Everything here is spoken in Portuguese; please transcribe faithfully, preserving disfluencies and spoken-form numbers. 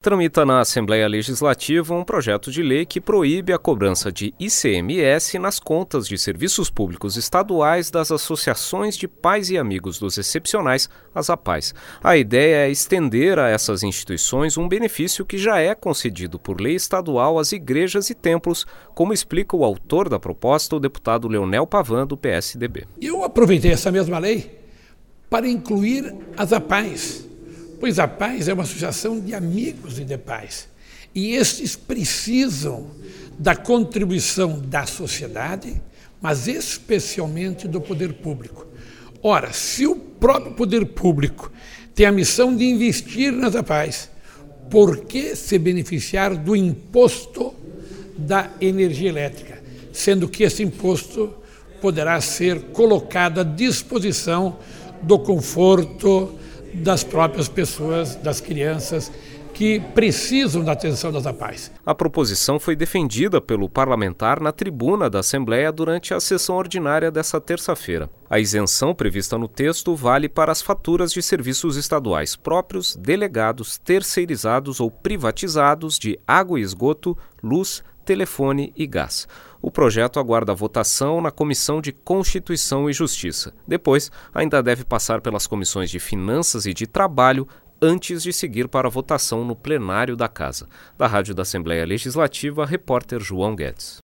Tramita na Assembleia Legislativa um projeto de lei que proíbe a cobrança de I C M S nas contas de serviços públicos estaduais das associações de pais e amigos dos excepcionais, as APAES. A ideia é estender a essas instituições um benefício que já é concedido por lei estadual às igrejas e templos, como explica o autor da proposta, o deputado Leonel Pavan, do P S D B. Eu aproveitei essa mesma lei para incluir as APAES. Pois a paz é uma associação de amigos e de pais. E estes precisam da contribuição da sociedade, mas especialmente do poder público. Ora, se o próprio poder público tem a missão de investir nas APAES, por que se beneficiar do imposto da energia elétrica? Sendo que esse imposto poderá ser colocado à disposição do conforto das próprias pessoas, das crianças que precisam da atenção das APAES. A proposição foi defendida pelo parlamentar na tribuna da Assembleia durante a sessão ordinária desta terça-feira. A isenção prevista no texto vale para as faturas de serviços estaduais próprios, delegados, terceirizados ou privatizados de água e esgoto, luz, telefone e gás. O projeto aguarda a votação na Comissão de Constituição e Justiça. Depois, ainda deve passar pelas comissões de Finanças e de Trabalho antes de seguir para a votação no plenário da Casa. Da Rádio da Assembleia Legislativa, repórter João Guedes.